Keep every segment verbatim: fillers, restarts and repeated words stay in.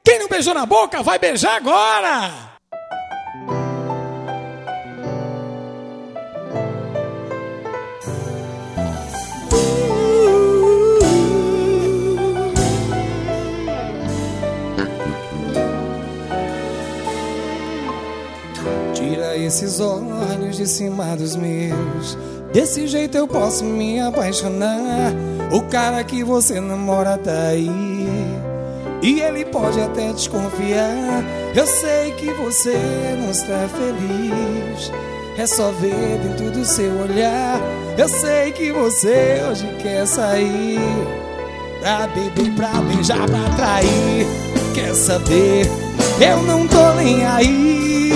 Quem não beijou na boca, vai beijar agora! Tira esses olhos de cima dos meus, desse jeito eu posso me apaixonar. O cara que você namora tá aí, e ele pode até desconfiar. Eu sei que você não está feliz, é só ver dentro do seu olhar. Eu sei que você hoje quer sair pra beber, pra beijar, pra trair. Quer saber? Eu não tô nem aí.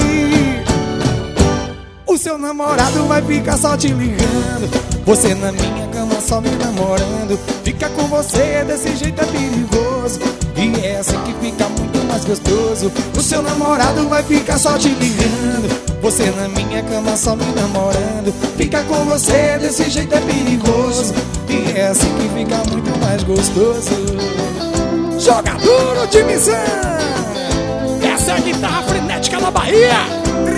O seu namorado vai ficar só te ligando, você na minha cama só me namorando. Fica com você desse jeito é perigoso, e é assim que fica muito mais gostoso. O seu namorado vai ficar só te ligando, você na minha cama só me namorando. Fica com você desse jeito é perigoso, e é assim que fica muito mais gostoso. Joga duro de missão! Essa é a guitarra frenética da Bahia!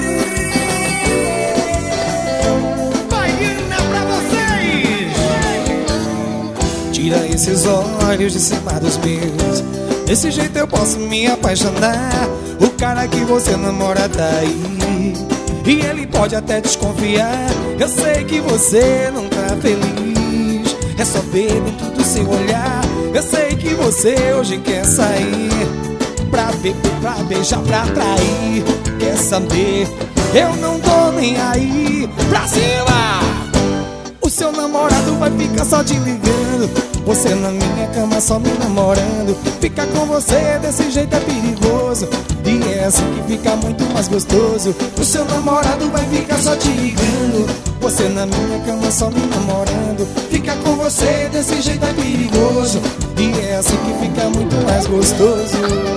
Tira esses olhos de cima dos meus, desse jeito eu posso me apaixonar. O cara que você namora tá aí, e ele pode até desconfiar. Eu sei que você não tá feliz, é só ver dentro do seu olhar. Eu sei que você hoje quer sair pra beber, pra beijar, pra trair. Quer saber? Eu não tô nem aí. Pra cima! O seu namorado vai ficar só te ligando, você na minha cama só me namorando. Fica com você desse jeito é perigoso, e é assim que fica muito mais gostoso. O seu namorado vai ficar só te ligando, você na minha cama só me namorando. Fica com você desse jeito é perigoso, e é assim que fica muito mais gostoso.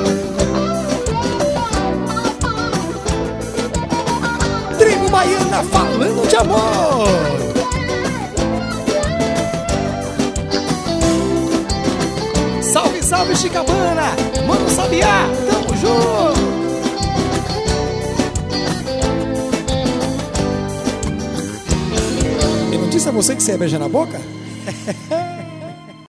Tribo Baiana falando de amor. Salve, salve, Chicabana! Mano Sabiá, tamo junto! Eu não disse a você que você ia beijar na boca?